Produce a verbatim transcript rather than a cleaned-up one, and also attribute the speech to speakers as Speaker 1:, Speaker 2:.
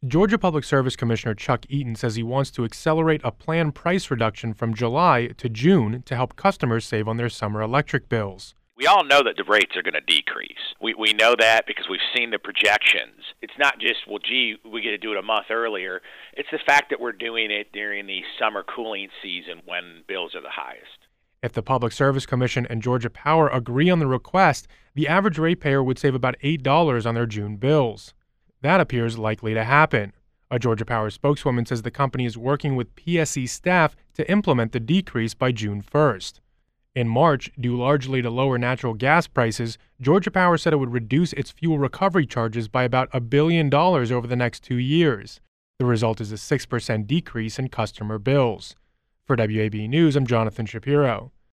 Speaker 1: Georgia Public Service Commissioner Chuck Eaton says he wants to accelerate a planned price reduction from July to June to help customers save on their summer electric bills.
Speaker 2: We all know that the rates are going to decrease. We we know that because we've seen the projections. It's not just, well, gee, we get to do it a month earlier. It's the fact that we're doing it during the summer cooling season when bills are the highest.
Speaker 1: If the Public Service Commission and Georgia Power agree on the request, the average ratepayer would save about eight dollars on their June bills. That appears likely to happen. A Georgia Power spokeswoman says the company is working with P S C staff to implement the decrease by June first. In March, due largely to lower natural gas prices, Georgia Power said it would reduce its fuel recovery charges by about a billion dollars over the next two years. The result is a six percent decrease in customer bills. For W A B News, I'm Jonathan Shapiro.